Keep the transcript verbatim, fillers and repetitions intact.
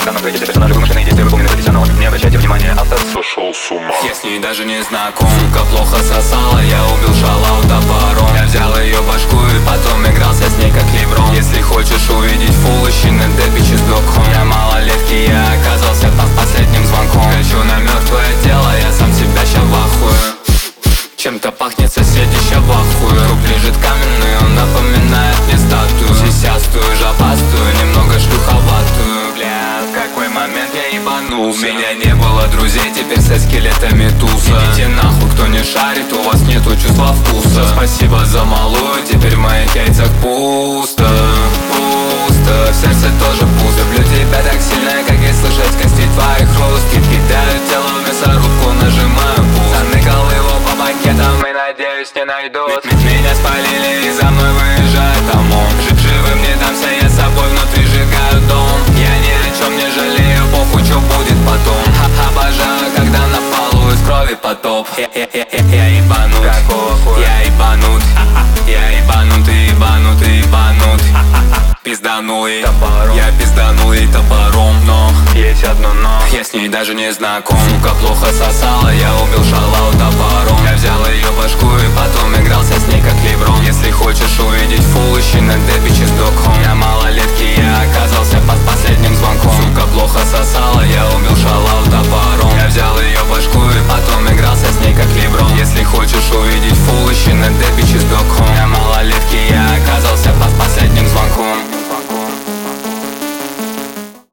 В данном треке все персонажи вымышленные, действия выполнены профессионалами. Не обращайте внимания, автор сошел с ума. Я с ней даже не знаком. Сука плохо сосала, я убил шалау топором. Я взял ее башку и потом игрался с ней как леброн. Если хочешь увидеть фул, ищи на дэбичи с доком. Я малолетки, я оказался под последним звонком. Хочу на мертвое тело, я сам себя ща вахую. Чем-то пахнет, соседи ща вахую. Труп лежит каменный, он напоминает мне статую. Сисястую, жопастую, немного шлюховатую. Бля, в какой момент я ебанул. У меня не было друзей, теперь со скелетами туса. Идите нахуй, кто не шарит, у вас нету чувства вкуса. Спасибо за малую, теперь в моих яйцах пусто. Пусто, в сердце тоже пусто. Люблю тебя так сильно, как и слышать кости твоих хрустки. Кидаю тело в мясорубку, нажимаю пуск. Заныкал его по пакетам и надеюсь не найдут. Меня спалили и за мной выезжает ОМОН. Жив живым не дамся, я с собой внутри сжигаю дом. Я ни о чем не жалею, похуй, что будет потом. Обожаю, когда на полу из крови потоп. Я, я, я, я, я ебанут, я ебанут, я ебанут, и ебанут, и ебанут. Пизданул ей топором, я пизданул ей топором, но есть одно но. Я с ней даже не знаком. Сука плохо сосала, я убил шалау топором.